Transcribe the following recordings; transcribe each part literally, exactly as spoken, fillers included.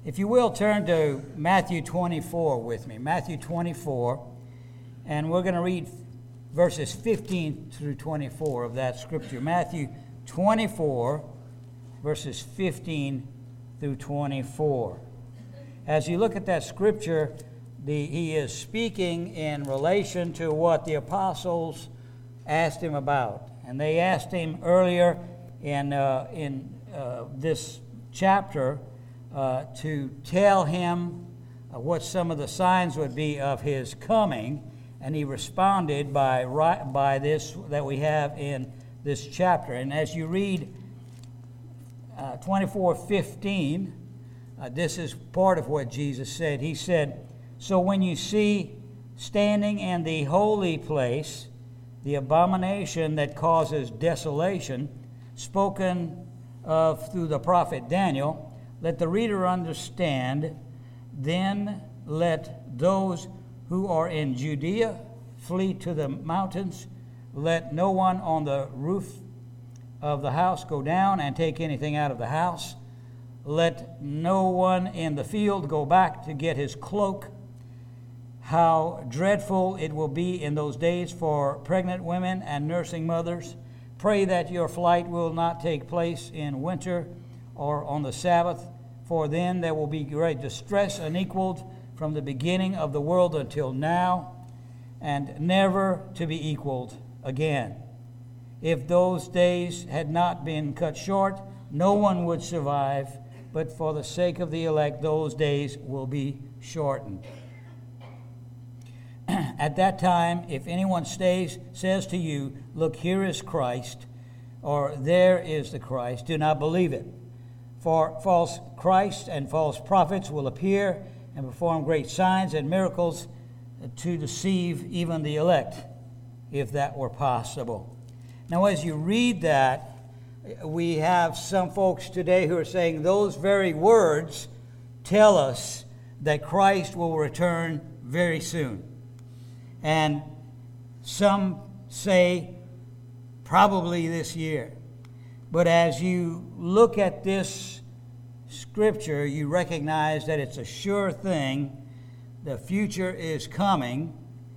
If you will, turn to Matthew twenty-four with me. Matthew twenty-four, and we're going to read verses fifteen through twenty-four of that scripture. Matthew twenty-four, verses fifteen through twenty-four. As you look at that scripture, the, he is speaking in relation to what the apostles asked him about. And they asked him earlier in, uh, in uh, this chapter uh, to tell him uh, what some of the signs would be of his coming. And he responded by, by this that we have in this chapter. And as you read uh, twenty-four fifteen, uh, this is part of what Jesus said. He said, "So when you see standing in the holy place the abomination that causes desolation, spoken of through the prophet Daniel, let the reader understand. Then let those who are in Judea flee to the mountains. Let no one on the roof of the house go down and take anything out of the house. Let no one in the field go back to get his cloak. How dreadful it will be in those days for pregnant women and nursing mothers. Pray that your flight will not take place in winter or on the Sabbath, for then there will be great distress unequaled from the beginning of the world until now, and never to be equaled again. If those days had not been cut short, no one would survive, but for the sake of the elect, those days will be shortened. At that time, if anyone stays, says to you, 'Look, here is Christ,' or 'There is the Christ,' do not believe it. For false Christs and false prophets will appear and perform great signs and miracles to deceive even the elect, if that were possible." Now, as you read that, we have some folks today who are saying those very words tell us that Christ will return very soon. And some say probably this year. But as you look at this scripture, you recognize that it's a sure thing. The future is coming,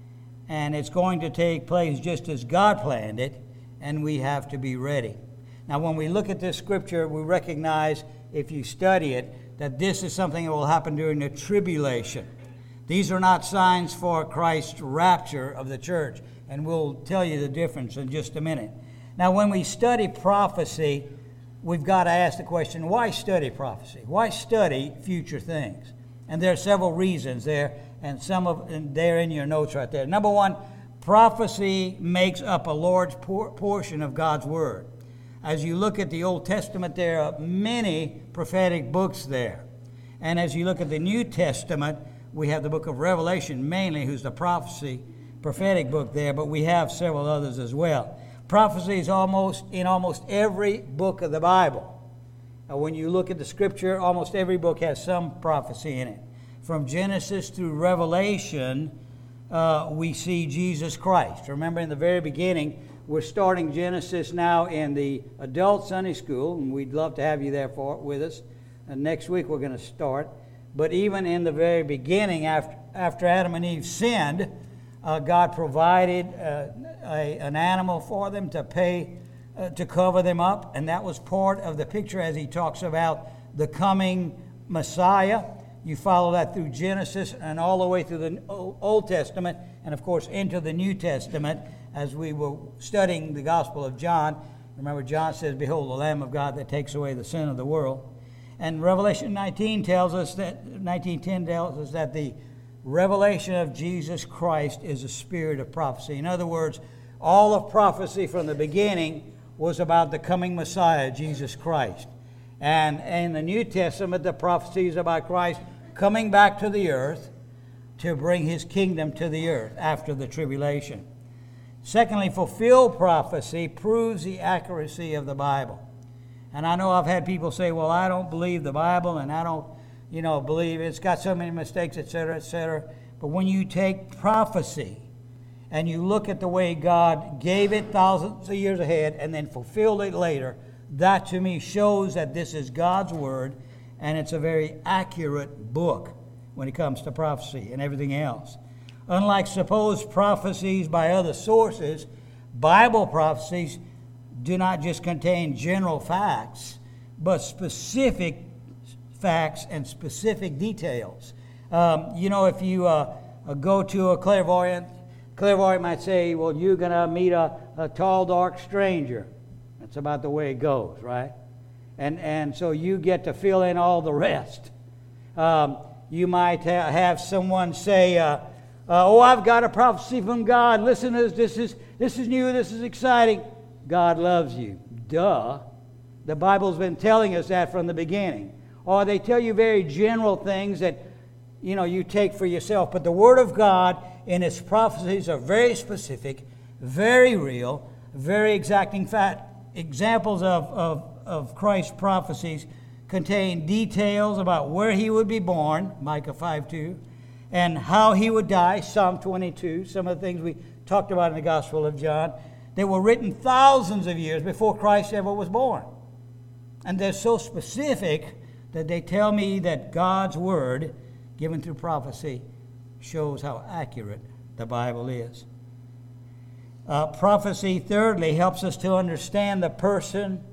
and it's going to take place just as God planned it, and we have to be ready. Now, when we look at this scripture, we recognize, if you study it, that this is something that will happen during the tribulation. These are not signs for Christ's rapture of the church, and we'll tell you the difference in just a minute. Now, when we study prophecy, we've got to ask the question, why study prophecy? Why study future things? And there are several reasons there, and some of and they're in your notes right there. Number one, prophecy makes up a large por- portion of God's Word. As you look at the Old Testament, there are many prophetic books there. And as you look at the New Testament, we have the book of Revelation mainly, who's the prophecy, prophetic book there, but we have several others as well. Prophecy is almost in almost every book of the Bible. Now, when you look at the Scripture, almost every book has some prophecy in it. From Genesis through Revelation, uh, we see Jesus Christ. Remember, in the very beginning, we're starting Genesis now in the adult Sunday school, and we'd love to have you there for with us. And next week we're going to start. But even in the very beginning, after, after Adam and Eve sinned, uh, God provided uh, a, an animal for them to pay, uh, to cover them up. And that was part of the picture as he talks about the coming Messiah. You follow that through Genesis and all the way through the Old Testament, and of course into the New Testament as we were studying the Gospel of John. Remember, John says, "Behold, the Lamb of God that takes away the sin of the world." And Revelation nineteen tells us that nineteen ten tells us that the revelation of Jesus Christ is a spirit of prophecy. In other words, all of prophecy from the beginning was about the coming Messiah, Jesus Christ. And in the New Testament, the prophecy is about Christ coming back to the earth to bring his kingdom to the earth after the tribulation. Secondly, fulfilled prophecy proves the accuracy of the Bible. And I know I've had people say, well, I don't believe the Bible, and I don't, you know, believe it's got so many mistakes, et cetera, et cetera. But when you take prophecy and you look at the way God gave it thousands of years ahead and then fulfilled it later, that to me shows that this is God's Word and it's a very accurate book when it comes to prophecy and everything else. Unlike supposed prophecies by other sources, Bible prophecies do not just contain general facts, but specific facts and specific details. Um, you know, if you uh, go to a clairvoyant, clairvoyant might say, well, you're going to meet a, a tall, dark stranger. That's about the way it goes, right? And and so you get to fill in all the rest. Um, you might ha- have someone say, uh, uh, oh, I've got a prophecy from God. Listen to this. This is, this is new. This is exciting. God loves you. Duh. The Bible's been telling us that from the beginning. Or they tell you very general things that, you know, you take for yourself. But the Word of God in its prophecies are very specific, very real, very exacting fact. Examples of, of, of Christ's prophecies contain details about where he would be born, Micah five two, and how he would die, Psalm twenty-two, some of the things we talked about in the Gospel of John. They were written thousands of years before Christ ever was born. And they're so specific that they tell me that God's Word, given through prophecy, shows how accurate the Bible is. Uh, prophecy, thirdly, helps us to understand the person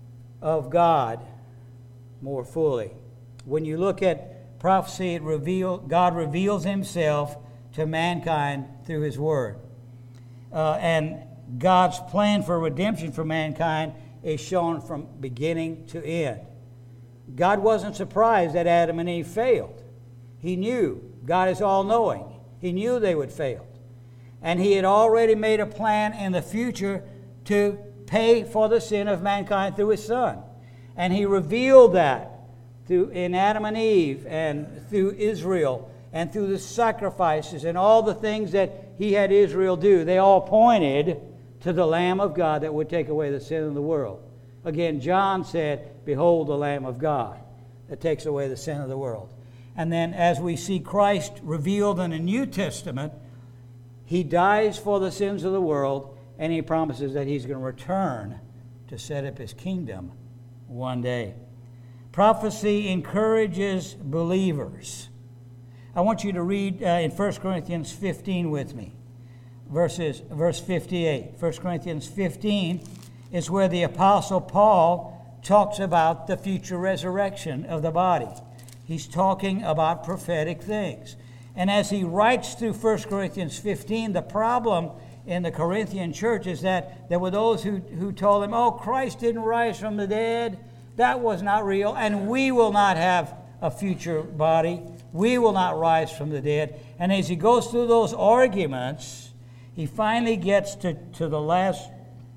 of God more fully. When you look at prophecy, it reveal, God reveals himself to mankind through his Word. Uh, and God's plan for redemption for mankind is shown from beginning to end. God wasn't surprised that Adam and Eve failed. He knew. God is all-knowing. He knew they would fail. And he had already made a plan in the future to pay for the sin of mankind through his Son. And he revealed that through in Adam and Eve and through Israel and through the sacrifices and all the things that he had Israel do. They all pointed to the Lamb of God that would take away the sin of the world. Again, John said, behold the Lamb of God that takes away the sin of the world. And then as we see Christ revealed in the New Testament, he dies for the sins of the world, and he promises that he's going to return to set up his kingdom one day. Prophecy encourages believers. I want you to read uh, in First Corinthians fifteen with me. Verses, verse fifty-eight. First Corinthians fifteen is where the Apostle Paul talks about the future resurrection of the body. He's talking about prophetic things. And as he writes through First Corinthians fifteen, the problem in the Corinthian church is that there were those who, who told him, oh, Christ didn't rise from the dead. That was not real. And we will not have a future body. We will not rise from the dead. And as he goes through those arguments, he finally gets to, to the last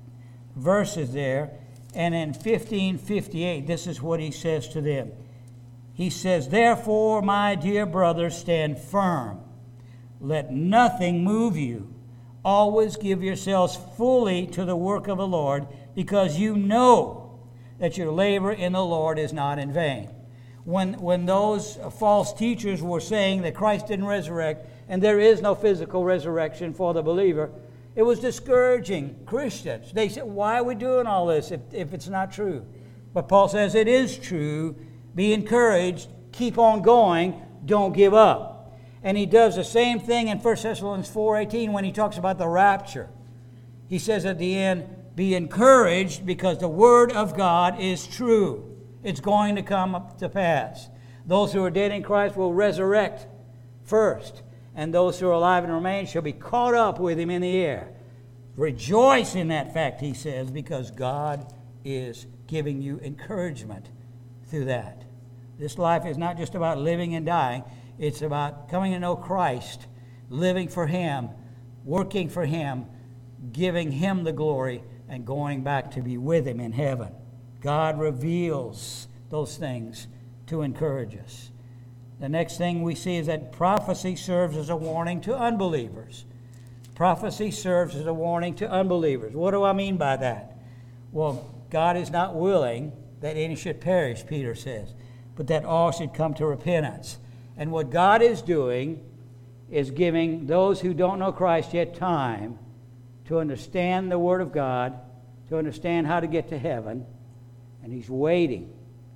verses there. And in fifteen fifty-eight, this is what he says to them. He says, therefore, my dear brothers, stand firm. Let nothing move you. Always give yourselves fully to the work of the Lord, because you know that your labor in the Lord is not in vain. When, when those false teachers were saying that Christ didn't resurrect, and there is no physical resurrection for the believer, it was discouraging Christians. They said, why are we doing all this if, if it's not true? But Paul says it is true. Be encouraged. Keep on going. Don't give up. And he does the same thing in First Thessalonians four eighteen when he talks about the rapture. He says at the end, be encouraged because the word of God is true. It's going to come up to pass. Those who are dead in Christ will resurrect first, and those who are alive and remain shall be caught up with him in the air. Rejoice in that fact, he says, because God is giving you encouragement through that. This life is not just about living and dying. It's about coming to know Christ, living for him, working for him, giving him the glory, and going back to be with him in heaven. God reveals those things to encourage us. The next thing we see is that prophecy serves as a warning to unbelievers. Prophecy serves as a warning to unbelievers. What do I mean by that? Well, God is not willing that any should perish, Peter says, but that all should come to repentance. And what God is doing is giving those who don't know Christ yet time to understand the Word of God, to understand how to get to heaven, and he's waiting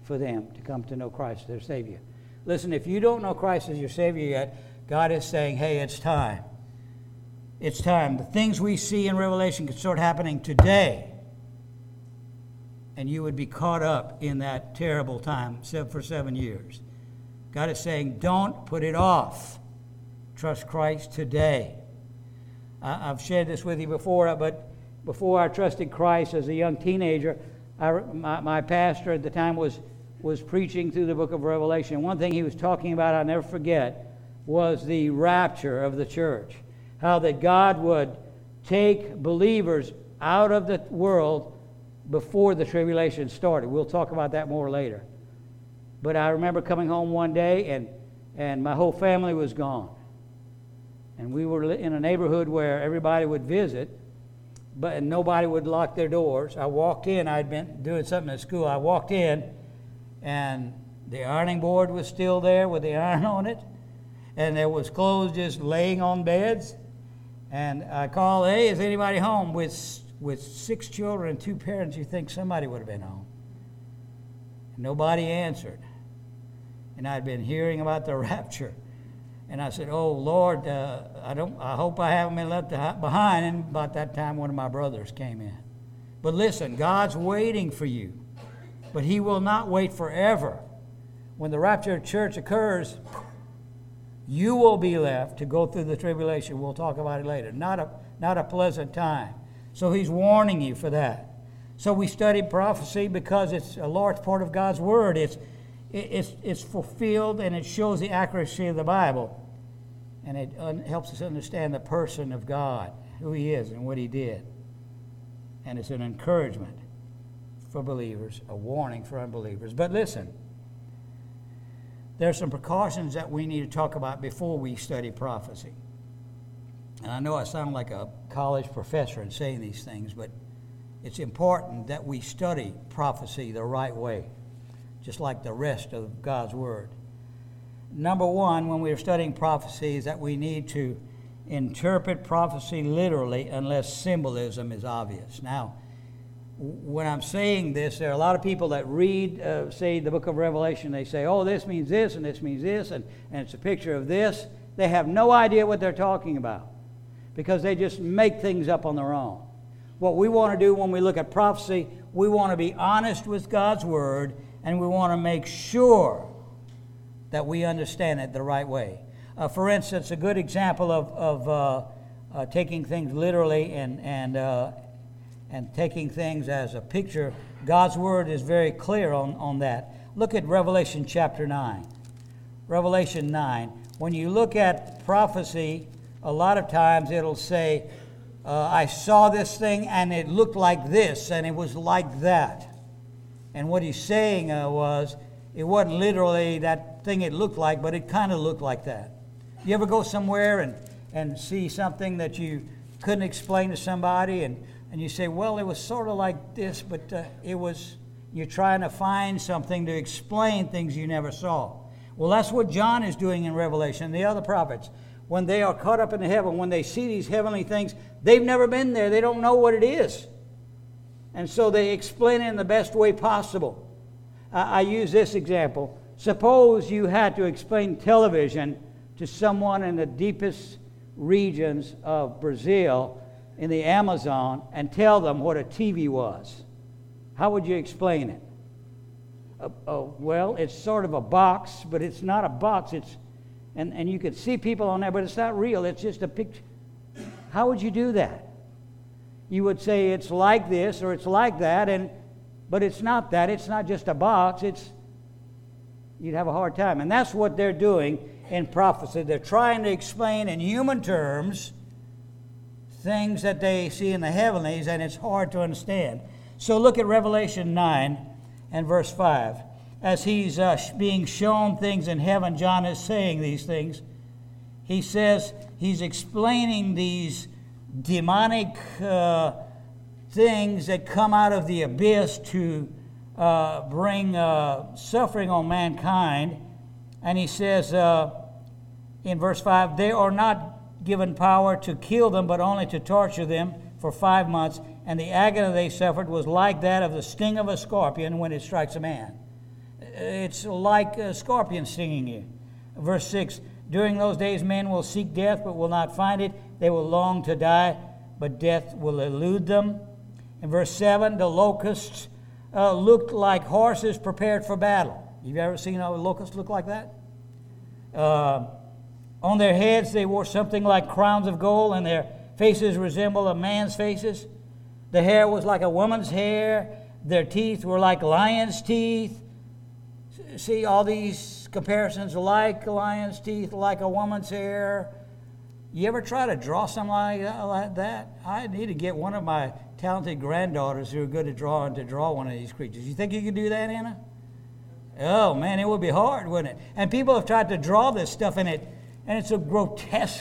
for them to come to know Christ as their Savior. Listen, if you don't know Christ as your Savior yet, God is saying, hey, it's time. It's time. The things we see in Revelation could start happening today, and you would be caught up in that terrible time for seven years. God is saying, don't put it off. Trust Christ today. I've shared this with you before, but before I trusted Christ as a young teenager, I, my, my pastor at the time was, was preaching through the book of Revelation. One thing he was talking about, I'll never forget, was the rapture of the church. How that God would take believers out of the world before the tribulation started. We'll talk about that more later. But I remember coming home one day, and, and my whole family was gone. And we were in a neighborhood where everybody would visit, but and nobody would lock their doors. I walked in. I'd been doing something at school. I walked in, and the ironing board was still there with the iron on it, and there was clothes just laying on beds. And I called, hey, is anybody home? With, with six children and two parents, you think somebody would have been home. And nobody answered. And I'd been hearing about the rapture. And I said, oh, Lord, uh, I don't. I hope I haven't been left behind. And about that time, one of my brothers came in. But listen, God's waiting for you. But He will not wait forever. When the rapture of the church occurs, you will be left to go through the tribulation. We'll talk about it later. Not a, not a pleasant time. So He's warning you for that. So we study prophecy because it's a large part of God's Word. It's It's, it's fulfilled, and it shows the accuracy of the Bible. And it un- helps us understand the person of God, who He is and what He did. And it's an encouragement for believers, a warning for unbelievers. But listen, there are some precautions that we need to talk about before we study prophecy. And I know I sound like a college professor in saying these things, but it's important that we study prophecy the right way, just like the rest of God's Word. Number one, when we're studying prophecy, is that we need to interpret prophecy literally unless symbolism is obvious. Now, when I'm saying this, there are a lot of people that read, uh, say, the book of Revelation. They say, oh, this means this, and this means this, and, and it's a picture of this. They have no idea what they're talking about because they just make things up on their own. What we want to do when we look at prophecy, we want to be honest with God's Word, and we want to make sure that we understand it the right way. Uh, for instance, a good example of, of uh, uh, taking things literally and and uh, and taking things as a picture, God's Word is very clear on, on that. Look at Revelation chapter nine. Revelation nine. When you look at prophecy, a lot of times it'll say, uh, I saw this thing and it looked like this and it was like that. And what he's saying uh, was, it wasn't literally that thing it looked like, but it kind of looked like that. You ever go somewhere and, and see something that you couldn't explain to somebody, and, and you say, well, it was sort of like this, but uh, it was, you're trying to find something to explain things you never saw. Well, that's what John is doing in Revelation, and the other prophets. When they are caught up in heaven, when they see these heavenly things, they've never been there. They don't know what it is. And so they explain it in the best way possible. I, I use this example. Suppose you had to explain television to someone in the deepest regions of Brazil, in the Amazon, and tell them what a T V was. How would you explain it? Uh, oh, well, it's sort of a box, but it's not a box. It's and, and you could see people on there, but it's not real. It's just a picture. How would you do that? You would say it's like this or it's like that, and but it's not that. It's not just a box. It's you'd have a hard time. And that's what they're doing in prophecy. They're trying to explain in human terms things that they see in the heavenlies, and it's hard to understand. So look at Revelation nine and verse five. As he's uh, being shown things in heaven, John is saying these things. He says he's explaining these demonic uh, things that come out of the abyss to uh, bring uh, suffering on mankind. And he says uh, in verse five, they are not given power to kill them, but only to torture them for five months. And the agony they suffered was like that of the sting of a scorpion when it strikes a man. it's like a scorpion stinging you. Verse six, during those days men will seek death but will not find it. They will long to die, but death will elude them. In verse seven, the locusts uh, looked like horses prepared for battle. You've ever seen a locust look like that? Uh, on their heads they wore something like crowns of gold, and their faces resembled a man's faces. The hair was like a woman's hair. Their teeth were like lion's teeth. See all these comparisons, like a lion's teeth, like a woman's hair. You ever try to draw something like that, like that? I need to get one of my talented granddaughters who are good at drawing to draw one of these creatures. You think you could do that, Anna? Oh, man, it would be hard, wouldn't it? And people have tried to draw this stuff in it, and it's a grotesque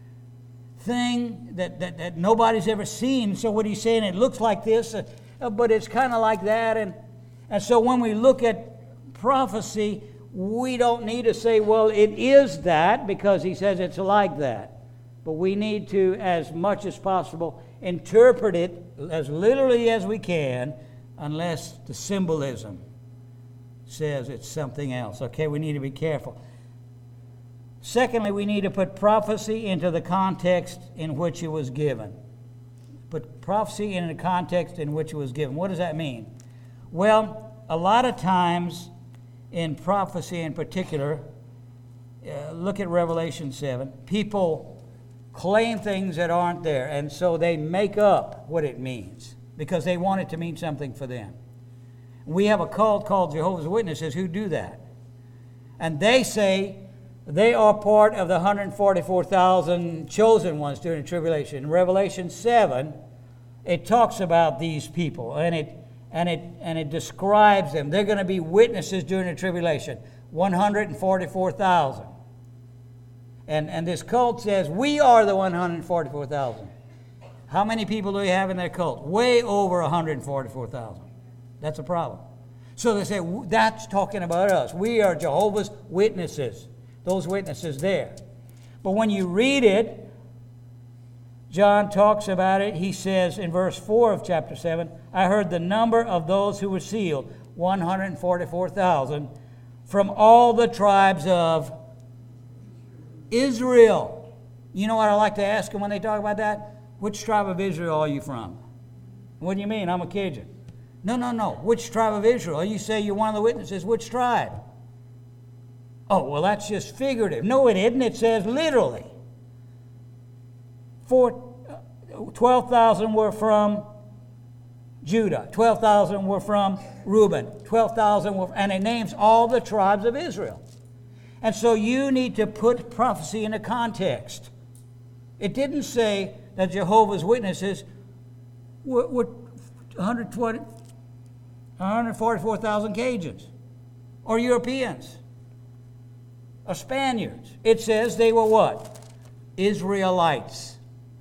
thing that, that, that nobody's ever seen. So what he's saying, it looks like this, uh, but it's kind of like that. And, and so when we look at prophecy, we don't need to say, well, it is that, because he says it's like that. But we need to, as much as possible, interpret it as literally as we can, unless the symbolism says it's something else. Okay, we need to be careful. Secondly, we need to put prophecy into the context in which it was given. Put prophecy in the context in which it was given. What does that mean? Well, a lot of times in prophecy in particular, uh, look at Revelation seven, people claim things that aren't there, and so they make up what it means because they want it to mean something for them. We have a cult called Jehovah's Witnesses who do that. And they say they are part of the one hundred forty-four thousand chosen ones during the tribulation. In Revelation seven, it talks about these people, and it and it and it describes them. They're going to be witnesses during the tribulation, one hundred forty-four thousand. And, and this cult says, we are the one hundred forty-four thousand. How many people do we have in their cult? Way over one hundred forty-four thousand. That's a problem. So they say, that's talking about us. We are Jehovah's Witnesses. Those witnesses there. But when you read it, John talks about it. He says in verse four of chapter seven, I heard the number of those who were sealed, one hundred forty-four thousand, from all the tribes of Israel. You know what I like to ask them when they talk about that? Which tribe of Israel are you from? What do you mean? I'm a Cajun. No, no, no. Which tribe of Israel? You say you're one of the witnesses. Which tribe? Oh, well, that's just figurative. No, it isn't. It says literally. Four, twelve thousand were from Judah. twelve thousand were from Reuben. twelve thousand were, and it names all the tribes of Israel. And so you need to put prophecy in a context. It didn't say that Jehovah's Witnesses were, were one hundred twenty, one hundred forty-four thousand Cajuns or Europeans or Spaniards. It says they were what? Israelites.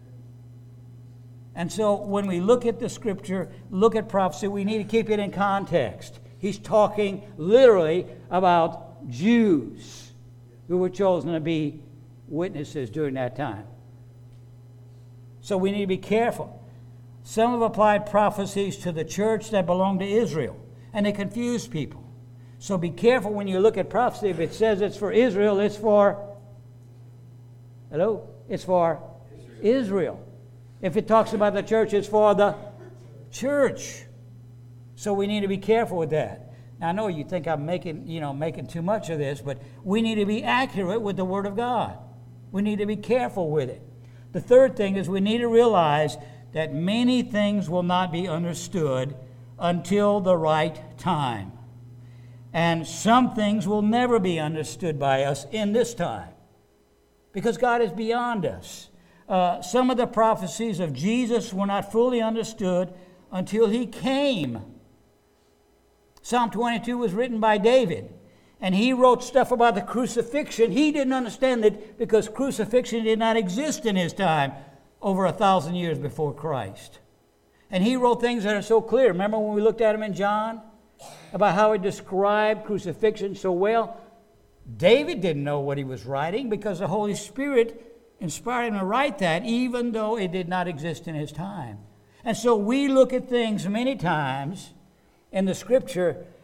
And so when we look at the scripture, look at prophecy, we need to keep it in context. He's talking literally about Jews who were chosen to be witnesses during that time. So we need to be careful. Some have applied prophecies to the church that belonged to Israel, and they confuse people. So be careful when you look at prophecy. If it says it's for Israel, it's for, hello? It's for Israel. Israel. If it talks about the church, it's for the church. So we need to be careful with that. Now, I know you think I'm making, you know, making too much of this, but we need to be accurate with the Word of God. We need to be careful with it. The third thing is we need to realize that many things will not be understood until the right time. And some things will never be understood by us in this time, because God is beyond us. Uh, some of the prophecies of Jesus were not fully understood until he came. Psalm twenty-two was written by David, and he wrote stuff about the crucifixion. He didn't understand it because crucifixion did not exist in his time over a thousand years before Christ. And he wrote things that are so clear. Remember when we looked at him in John about how he described crucifixion so well? David didn't know what he was writing because the Holy Spirit inspired him to write that, even though it did not exist in his time. And so we look at things many times in the Scripture,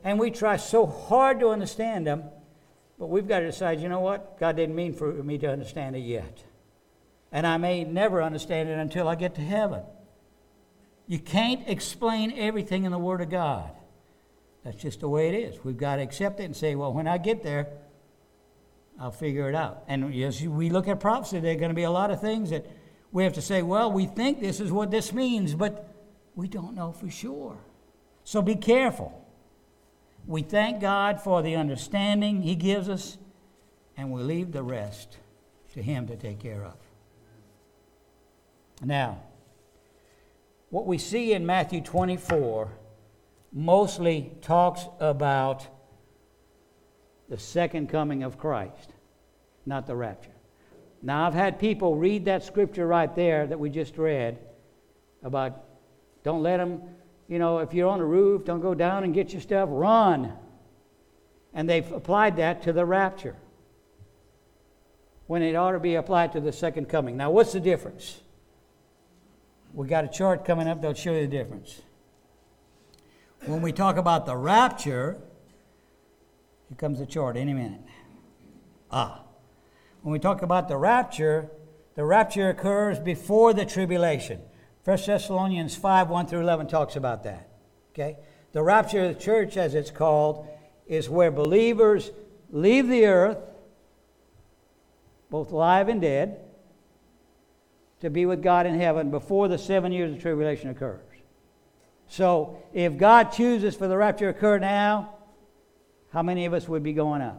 and we try so hard to understand them, but we've got to decide, you know what? God didn't mean for me to understand it yet. And I may never understand it until I get to heaven. You can't explain everything in the Word of God. That's just the way it is. We've got to accept it and say, well, when I get there, I'll figure it out. And as we look at prophecy, there are going to be a lot of things that we have to say, well, we think this is what this means, but we don't know for sure. So be careful. We thank God for the understanding He gives us, and we leave the rest to Him to take care of. Now, what we see in Matthew twenty-four mostly talks about the second coming of Christ, not the rapture. Now, I've had people read that scripture right there that we just read about don't let them, you know, if you're on a roof, don't go down and get your stuff, run. And they've applied that to the rapture when it ought to be applied to the second coming. Now, what's the difference? We got a chart coming up that'll show you the difference. When we talk about the rapture, here comes the chart any minute. Ah. When we talk about the rapture, the rapture occurs before the tribulation. First Thessalonians five, one through eleven talks about that. Okay? The rapture of the church, as it's called, is where believers leave the earth, both alive and dead, to be with God in heaven before the seven years of tribulation occurs. So, if God chooses for the rapture to occur now, how many of us would be going up?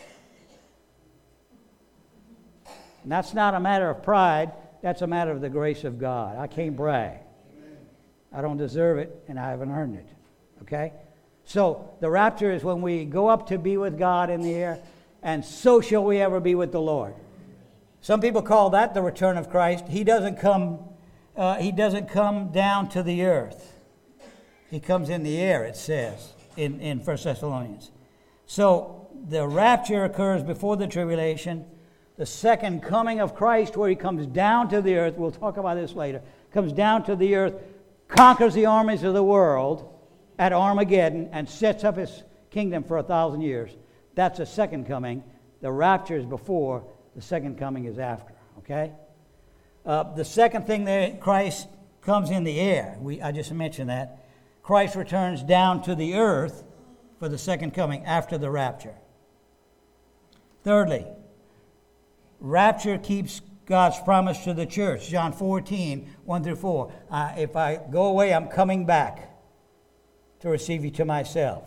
And that's not a matter of pride. That's a matter of the grace of God. I can't brag. I don't deserve it, and I haven't earned it. Okay? So, the rapture is when we go up to be with God in the air, and so shall we ever be with the Lord. Some people call that the return of Christ. He doesn't come, uh, he doesn't come down to the earth. He comes in the air, it says in, in First Thessalonians. So, the rapture occurs before the tribulation. The second coming of Christ, where He comes down to the earth, we'll talk about this later, comes down to the earth, conquers the armies of the world at Armageddon, and sets up His kingdom for a thousand years. That's the second coming. The rapture is before, the second coming is after. Okay? Uh, the second thing that Christ comes in the air, we, I just mentioned that. Christ returns down to the earth for the second coming after the rapture. Thirdly, rapture keeps God's promise to the church. John fourteen, one through four. Uh, if I go away, I'm coming back to receive you to myself.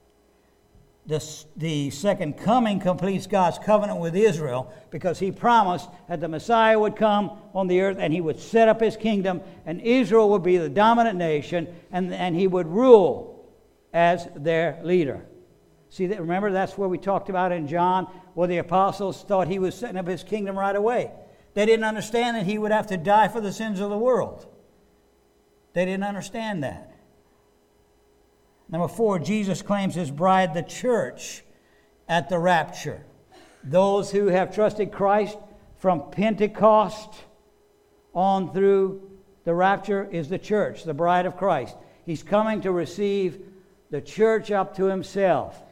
This, the second coming completes God's covenant with Israel because He promised that the Messiah would come on the earth and He would set up His kingdom and Israel would be the dominant nation and, and He would rule as their leader. See, that, remember that's where we talked about in John where the apostles thought He was setting up His kingdom right away. They didn't understand that He would have to die for the sins of the world. They didn't understand that. Number four, Jesus claims His bride, the church, at the rapture. Those who have trusted Christ from Pentecost on through the rapture is the church, the bride of Christ. He's coming to receive the church up to Himself.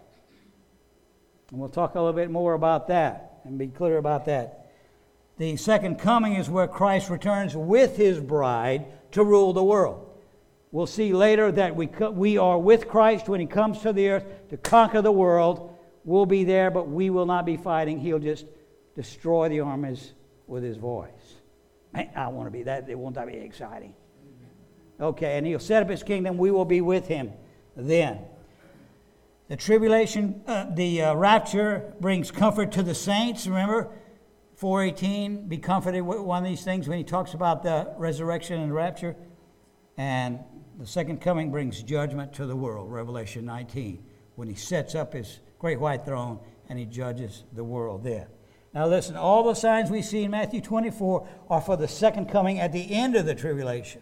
And we'll talk a little bit more about that and be clear about that. The second coming is where Christ returns with His bride to rule the world. We'll see later that we we are with Christ when He comes to the earth to conquer the world. We'll be there, but we will not be fighting. He'll just destroy the armies with His voice. Man, I want to be that. It won't that be exciting? Okay, and He'll set up His kingdom. We will be with Him then. The tribulation, uh, the uh, rapture brings comfort to the saints. Remember, four eighteen, be comforted with one of these things when he talks about the resurrection and rapture. And the second coming brings judgment to the world, Revelation nineteen, when He sets up His great white throne and He judges the world there. Now listen, all the signs we see in Matthew twenty-four are for the second coming at the end of the tribulation.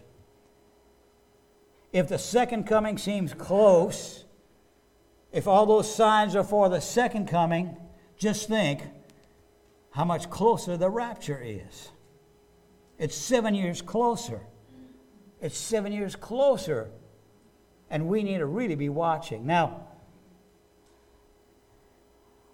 If the second coming seems close, if all those signs are for the second coming, just think how much closer the rapture is. It's seven years closer. It's seven years closer. And we need to really be watching. Now,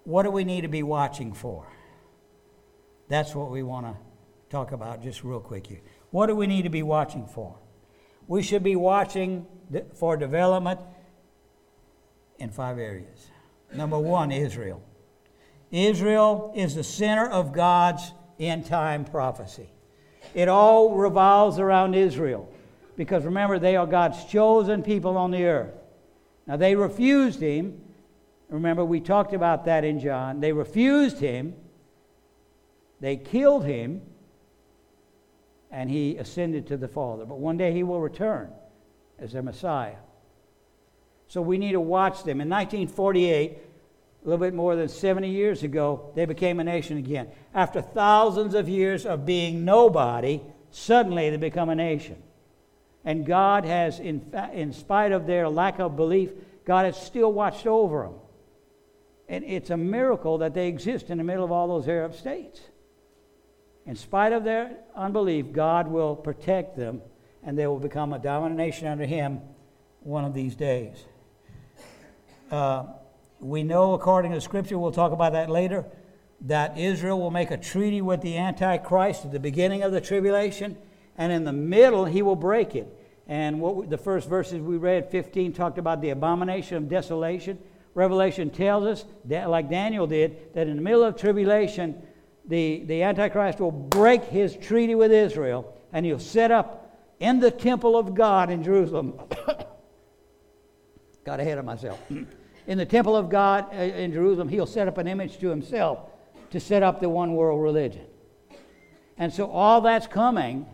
what do we need to be watching for? That's what we want to talk about just real quick here. What do we need to be watching for? We should be watching for development in five areas. Number one, Israel. Israel is the center of God's end-time prophecy. It all revolves around Israel. Because remember, they are God's chosen people on the earth. Now, they refused him. Remember, we talked about that in John. They refused him. They killed him. And he ascended to the Father. But one day he will return as their Messiah. So we need to watch them. In nineteen forty-eight, a little bit more than seventy years ago, they became a nation again. After thousands of years of being nobody, suddenly they become a nation. And God has, in, fa- in spite of their lack of belief, God has still watched over them. And it's a miracle that they exist in the middle of all those Arab states. In spite of their unbelief, God will protect them, and they will become a dominant nation under him one of these days. Uh, we know, according to Scripture, we'll talk about that later, that Israel will make a treaty with the Antichrist at the beginning of the tribulation, and in the middle, he will break it. And what we, the first verses we read, fifteen, talked about the abomination of desolation. Revelation tells us, that, like Daniel did, that in the middle of tribulation, the, the Antichrist will break his treaty with Israel, and he'll set up in the temple of God in Jerusalem. Got ahead of myself. In the temple of God in Jerusalem, he'll set up an image to himself to set up the one world religion. And so all that's coming,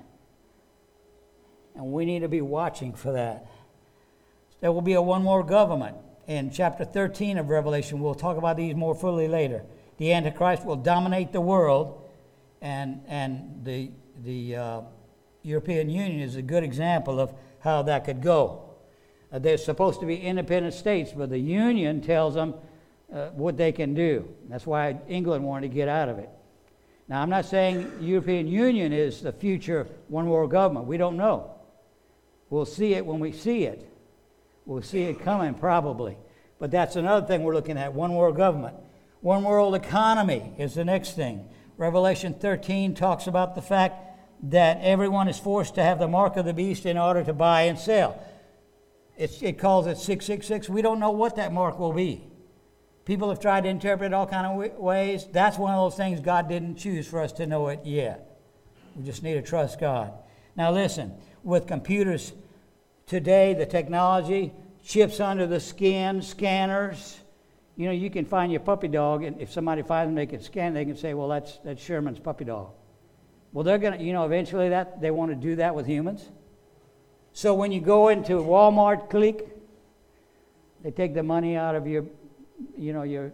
and we need to be watching for that. There will be a one world government. In chapter thirteen of Revelation, we'll talk about these more fully later. The Antichrist will dominate the world, and and the the uh, European Union is a good example of how that could go. Uh, they're supposed to be independent states, but the Union tells them uh, what they can do. That's why England wanted to get out of it. Now, I'm not saying the European Union is the future one world government. We don't know. We'll see it when we see it. We'll see it coming probably. But that's another thing we're looking at, one world government. One world economy is the next thing. Revelation thirteen talks about the fact that everyone is forced to have the mark of the beast in order to buy and sell. It's, it calls it six six six. We don't know what that mark will be. People have tried to interpret it all kind of ways. That's one of those things God didn't choose for us to know it yet. We just need to trust God. Now listen, with computers today, the technology, chips under the skin, scanners, you know, you can find your puppy dog, and if somebody finds them, they can scan, they can say, well, that's that's Sherman's puppy dog. Well, they're going to, you know, eventually that they want to do that with humans. So when you go into Walmart, click, they take the money out of your, you know, your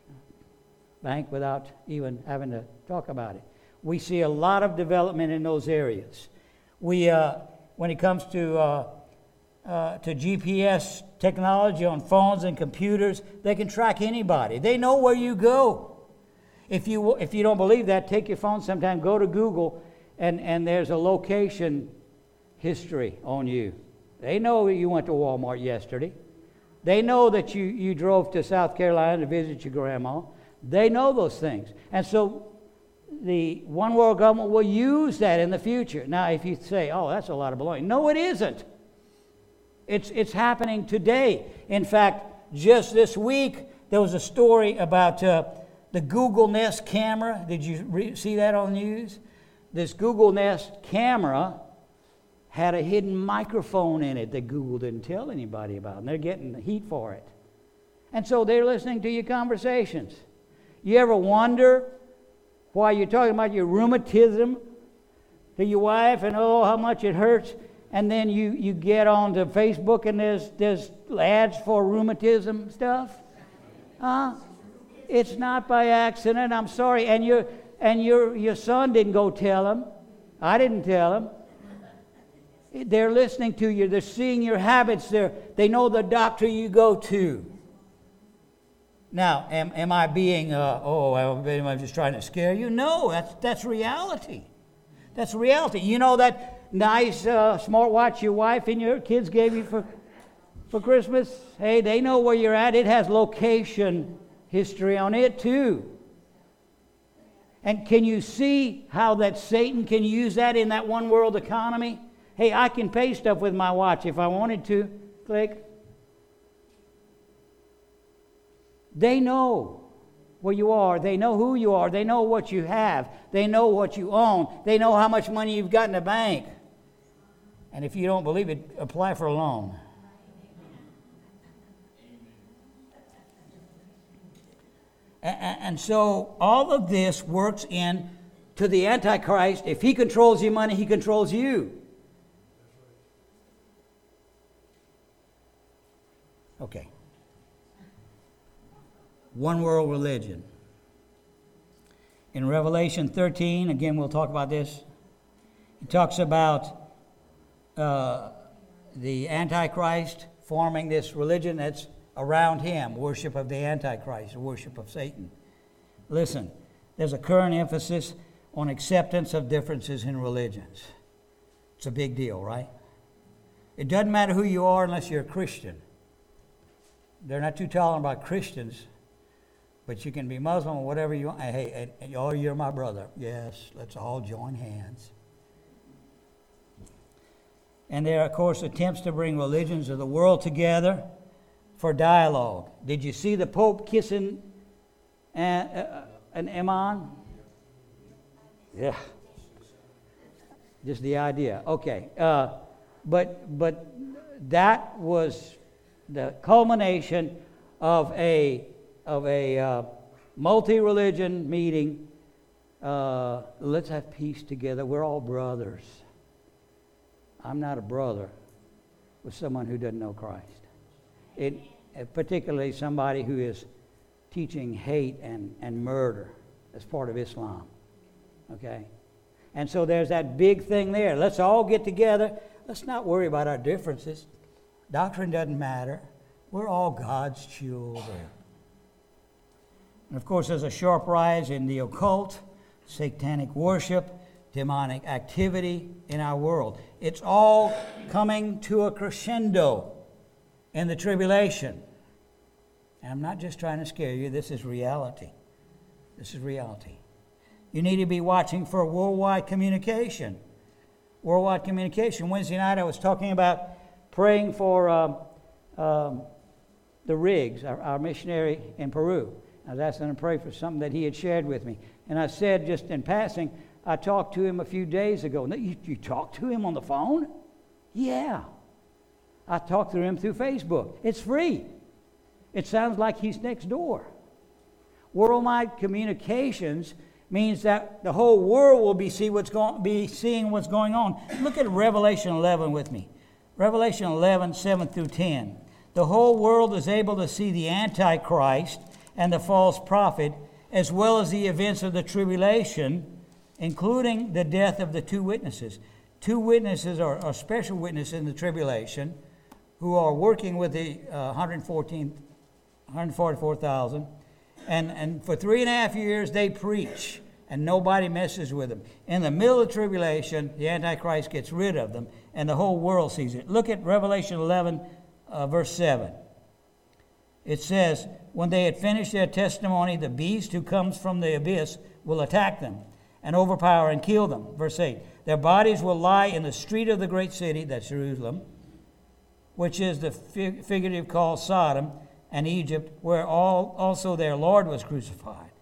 bank without even having to talk about it. We see a lot of development in those areas. We, uh, when it comes to uh, uh, to G P S technology on phones and computers, they can track anybody. They know where you go. If you if you don't believe that, take your phone sometime, go to Google, and, and there's a location history on you. They know you went to Walmart yesterday. They know that you, you drove to South Carolina to visit your grandma. They know those things. And so the one world government will use that in the future. Now, if you say, oh, that's a lot of baloney. No, it isn't. It's, it's happening today. In fact, just this week, there was a story about uh, the Google Nest camera. Did you re- see that on the news? This Google Nest camera had a hidden microphone in it that Google didn't tell anybody about, and they're getting the heat for it. And so they're listening to your conversations. You ever wonder why you're talking about your rheumatism to your wife and oh, how much it hurts, and then you, you get onto Facebook and there's there's ads for rheumatism stuff? Huh? It's not by accident, I'm sorry. And your and your your son didn't go tell him. I didn't tell him. They're listening to you. They're seeing your habits. They're, they know the doctor you go to. Now, am, am I being, uh, oh, am I just trying to scare you? No, that's that's reality. That's reality. You know that nice uh, smartwatch your wife and your kids gave you for, for Christmas? Hey, they know where you're at. It has location history on it too. And can you see how that Satan can use that in that one world economy? Hey, I can pay stuff with my watch if I wanted to. Click. They know where you are. They know who you are. They know what you have. They know what you own. They know how much money you've got in the bank. And if you don't believe it, apply for a loan. And so all of this works in to the Antichrist. If he controls your money, he controls you. Okay. One world religion. In Revelation thirteen, again, we'll talk about this. It talks about uh, the Antichrist forming this religion that's around him, worship of the Antichrist, worship of Satan. Listen, there's a current emphasis on acceptance of differences in religions. It's a big deal, right? It doesn't matter who you are unless you're a Christian. They're not too tolerant about Christians, but you can be Muslim or whatever you want. Hey, hey, oh, you're my brother. Yes, let's all join hands. And there are, of course, attempts to bring religions of the world together for dialogue. Did you see the Pope kissing an, uh, an imam? Yeah. Just the idea. Okay. Uh, but but that was the culmination of a of a uh, multi-religion meeting. Uh, let's have peace together. We're all brothers. I'm not a brother with someone who doesn't know Christ. It, particularly somebody who is teaching hate and, and murder as part of Islam. Okay? And so there's that big thing there. Let's all get together. Let's not worry about our differences. Doctrine doesn't matter. We're all God's children. And of course, there's a sharp rise in the occult, satanic worship, demonic activity in our world. It's all coming to a crescendo in the tribulation. And I'm not just trying to scare you. This is reality. This is reality. You need to be watching for worldwide communication. Worldwide communication. Wednesday night I was talking about praying for um, um, the Riggs, our, our missionary in Peru. I was asking him to pray for something that he had shared with me. And I said, just in passing, I talked to him a few days ago. You, you talked to him on the phone? Yeah. I talked to him through Facebook. It's free. It sounds like he's next door. Worldwide communications means that the whole world will be see what's going be seeing what's going on. Look at Revelation eleven with me. Revelation eleven, seven through ten. The whole world is able to see the Antichrist and the false prophet, as well as the events of the tribulation, including the death of the two witnesses. Two witnesses are, are special witnesses in the tribulation who are working with the uh, one hundred fourteen, one hundred forty-four thousand. And, and for three and a half years, they preach, and nobody messes with them. In the middle of the tribulation, the Antichrist gets rid of them, and the whole world sees it. Look at Revelation eleven, uh, verse seven. It says, when they had finished their testimony, the beast who comes from the abyss will attack them and overpower and kill them. Verse eight. Their bodies will lie in the street of the great city, that's Jerusalem, which is the fig- figurative called Sodom and Egypt, where all also their Lord was crucified.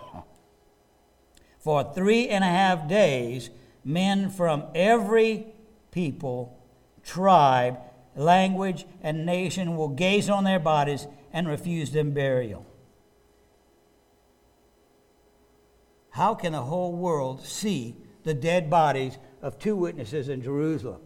For three and a half days, men from every people, tribe, language, and nation will gaze on their bodies and refuse them burial. How can the whole world see the dead bodies of two witnesses in Jerusalem?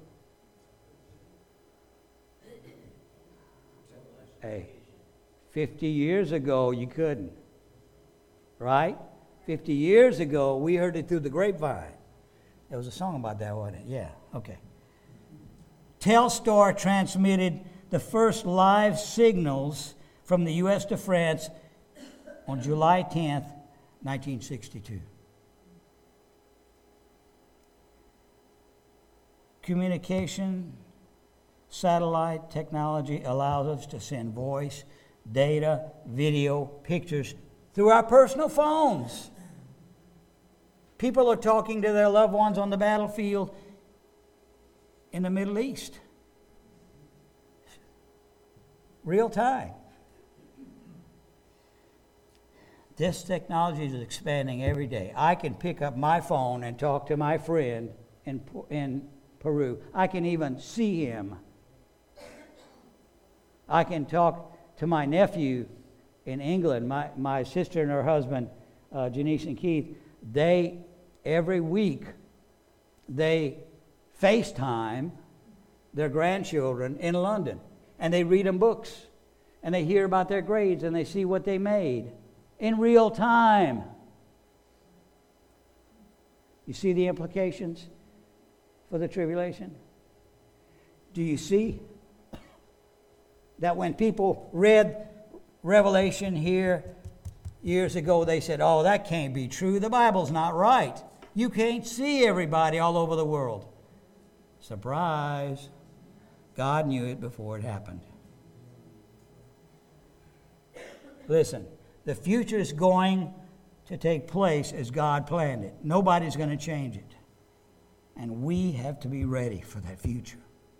Hey, fifty years ago you couldn't, right? fifty years ago we heard it through the grapevine. There was a song about that, wasn't it? Yeah, okay. Telstar transmitted the first live signals from the U S to France on July tenth, nineteen sixty-two. Communication, satellite technology allows us to send voice, data, video, pictures through our personal phones. People are talking to their loved ones on the battlefield in the Middle East. Real time. This technology is expanding every day. I can pick up my phone and talk to my friend in, in Peru. I can even see him. I can talk to my nephew in England. My, my sister and her husband, uh, Janice and Keith, they, every week, they FaceTime their grandchildren in London. And they read them books. And they hear about their grades and they see what they made in real time. You see the implications for the tribulation? Do you see that when people read Revelation here years ago, they said, oh, that can't be true. The Bible's not right. You can't see everybody all over the world. Surprise. God knew it before it happened. Listen, the future is going to take place as God planned it. Nobody's going to change it. And we have to be ready for that future.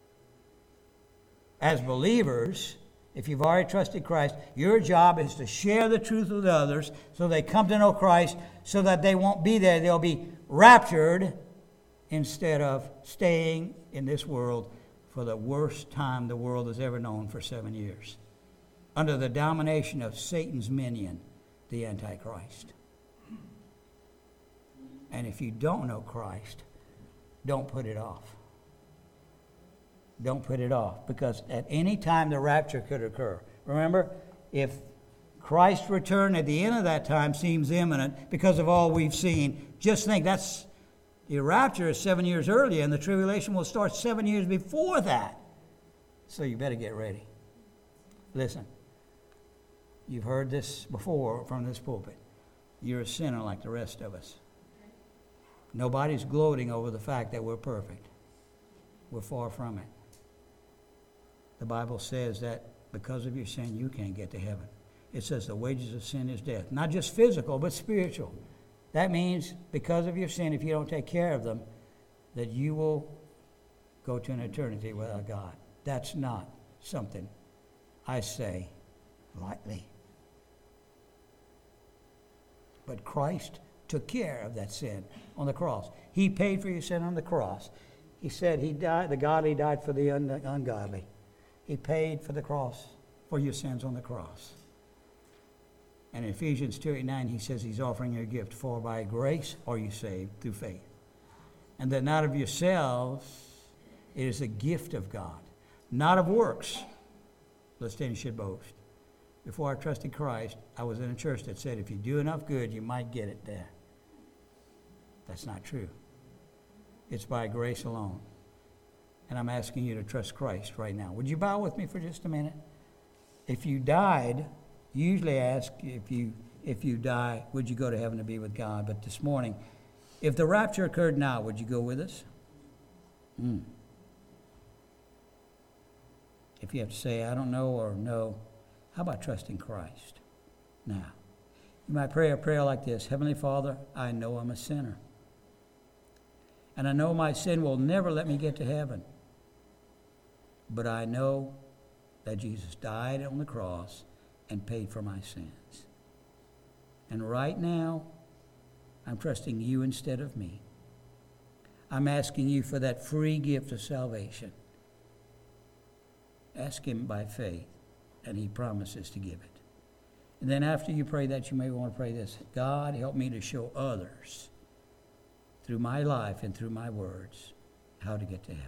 As believers, if you've already trusted Christ, your job is to share the truth with others so they come to know Christ, so that they won't be there. They'll be raptured instead of staying in this world for the worst time the world has ever known for seven years, under the domination of Satan's minion, the Antichrist. And if you don't know Christ, don't put it off. Don't put it off, because at any time the rapture could occur. Remember, if Christ's return at the end of that time seems imminent because of all we've seen, just think that's the rapture is seven years earlier, and the tribulation will start seven years before that. So you better get ready. Listen, you've heard this before from this pulpit. You're a sinner like the rest of us. Nobody's gloating over the fact that we're perfect. We're far from it. The Bible says that because of your sin, you can't get to heaven. It says the wages of sin is death. Not just physical, but spiritual. That means because of your sin, if you don't take care of them, that you will go to an eternity without God. That's not something I say lightly. But Christ took care of that sin on the cross. He paid for your sin on the cross. He said he died, the godly died for the un- ungodly. He paid for the cross, for your sins on the cross. And in Ephesians two eight nine, he says he's offering you a gift. For by grace are you saved through faith. And that not of yourselves, it is a gift of God. Not of works, lest any should boast. Before I trusted Christ, I was in a church that said if you do enough good, you might get it there. That's not true. It's by grace alone. And I'm asking you to trust Christ right now. Would you bow with me for just a minute? If you died, usually I ask if you if you die, would you go to heaven to be with God? But this morning, if the rapture occurred now, would you go with us? Mm. If you have to say, I don't know, or no, how about trusting Christ now? You might pray a prayer like this. Heavenly Father, I know I'm a sinner. And I know my sin will never let me get to heaven. But I know that Jesus died on the cross and paid for my sins. And right now, I'm trusting you instead of me. I'm asking you for that free gift of salvation. Ask him by faith, and he promises to give it. And then after you pray that, you may want to pray this. God, help me to show others through my life and through my words how to get to heaven.